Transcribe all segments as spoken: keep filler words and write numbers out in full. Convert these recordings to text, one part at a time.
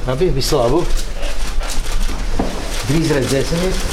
Labi, visu labu. Drīz redzēsimies.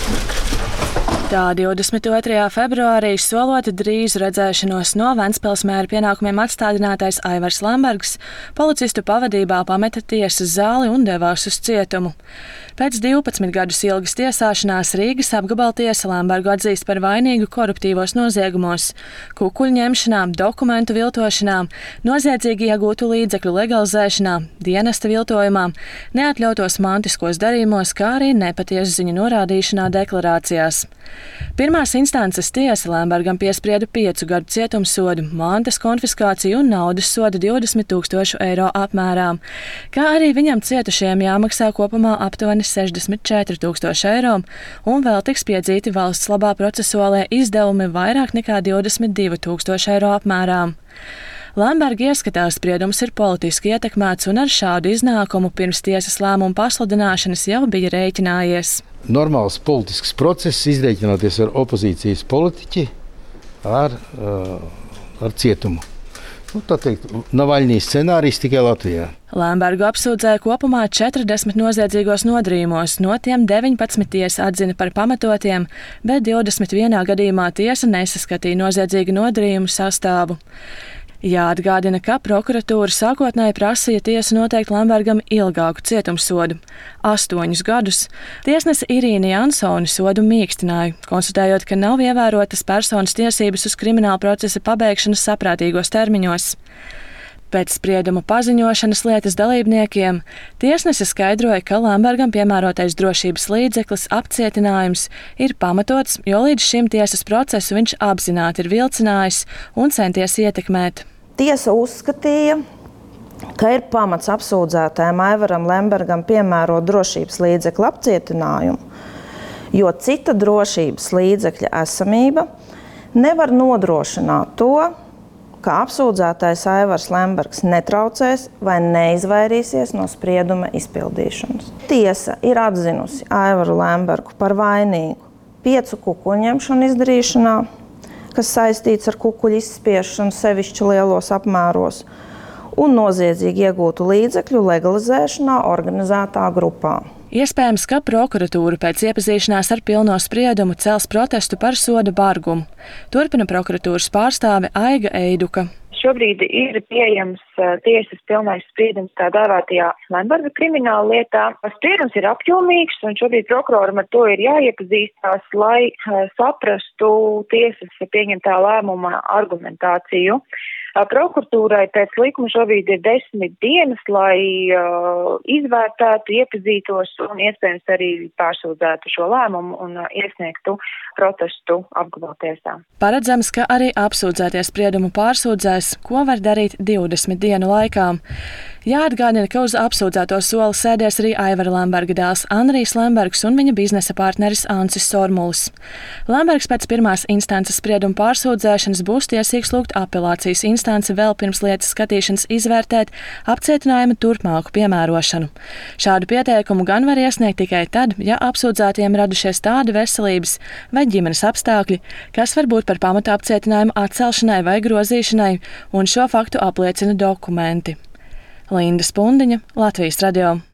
Tā divdesmit otrajā februārī solot drīz redzēšanos no Ventspils mēra pienākumiem atstādinātais Aivars Lembergs policistu pavadībā pameta tiesas zāli un devās uz cietumu. Pēc divpadsmit gadus ilgas tiesāšanās Rīgas apgabaltiesa Lembergu atzīst par vainīgu koruptīvos noziegumos, kukuļu ņemšanā, dokumentu viltošanā, noziedzīgi iegūtu līdzekļu legalizēšanā, dienesta viltojumā, neatļautos mantiskos darījumos, kā arī nepatiesu ziņu norādīšanā deklarācijās. Pirmās instances tiesa Lembergam piesprieda piecu gadu cietumsodu, mantas konfiskāciju un naudas sodu divdesmit tūkstošu eiro apmērā, kā arī viņam cietušajiem jāmaksā kopumā aptuveni sešdesmit četri tūkstoši eiro, un vēl tiks piedzīti valsts labā procesuālie izdevumi vairāk nekā divdesmit divi tūkstoši eiro apmērā. Lemberga ieskatā spriedums ir politiski ietekmēts un ar šādu iznākumu pirms tiesas lēmuma pasludināšanas jau bija rēķinājies. Normāls politisks process, izrēķinoties ar opozīcijas politiķi ar, ar cietumu. Nu, tā teikt, Navaļņijas scenārijs tikai Latvijā. Lembergu apsūdzēja kopumā četrdesmit noziedzīgos nodarījumos, no tiem deviņpadsmit tiesa atzina par pamatotiem, bet divdesmit vienā gadījumā tiesa nesaskatīja noziedzīgu nodarījumu sastāvu. Jāatgādina, ka prokuratūra sākotnēji prasīja tiesu noteikt Lembergam ilgāku cietumsodu – astoņus gadus. Tiesnese Irīna Jansone sodu mīkstināja, konstatējot, ka nav ievērotas personas tiesības uz krimināla procesa pabeigšanu saprātīgos termiņos. Pēc sprieduma paziņošanas lietas dalībniekiem tiesnese skaidroja, ka Lembergam piemērotais drošības līdzeklis apcietinājums ir pamatots, jo līdz šim tiesas procesu viņš apzināti ir vilcinājis un centies ietekmēt. Tiesa uzskatīja, ka ir pamats apsūdzētājam Aivaram Lembergam piemērot drošības līdzekļu apcietinājumu, jo cita drošības līdzekļa esamība nevar nodrošināt to, ka apsūdzētais Aivars Lembergs netraucēs vai neizvairīsies no sprieduma izpildīšanas. Tiesa ir atzinusi Aivaru Lembergu par vainīgu piecu kukuļu ņemšanu izdarīšanā, kas saistīts ar kukuļu izspiešanu sevišķi lielos apmēros, un noziedzīgi iegūtu līdzekļu legalizēšanā organizētā grupā. Iespējams, ka prokuratūra pēc iepazīšanās ar pilno spriedumu cels protestu par soda bargumu. Turpina prokuratūras pārstāve Aiga Eiduka. Šobrīd ir pieejams tiesas pilnais spriedums tā dēvētajā Lemberga krimināla lietā. Spriedums ir apjomīgs, un šobrīd prokuroram ar to ir jāiepazīstās, lai saprastu tiesas pieņemtā lēmuma argumentāciju. Prokuratūrai pēc likuma šobrīd ir desmit dienas, lai uh, izvērtētu, iepazītos un iespējams arī pārsūdzētu šo lēmumu un uh, iesniegtu protestu apgabaltiesā. Paredzams, ka arī apsūdzēties spriedumu pārsūdzēs, ko var darīt divdesmit dienu laikā. Jāatgādina, ka uz apsūdzēto soli sēdēs arī Aivara Lemberga dēls Andrijs Lembergs un viņa biznesa partneris Ancis Sormulis. Lembergs pēc pirmās instances sprieduma pārsūdzēšanas būs tiesīgs lūgt apelācijas instanci vēl pirms lietas skatīšanas izvērtēt apcietinājuma turpmāku piemērošanu. Šādu pieteikumu gan var iesniegt tikai tad, ja apsūdzētiem radušies tādi veselības vai ģimenes apstākļi, kas var būt par pamatu apcietinājumu atcelšanai vai grozīšanai, un šo faktu apliecina dokumenti. Linda Spundiņa, Latvijas radio.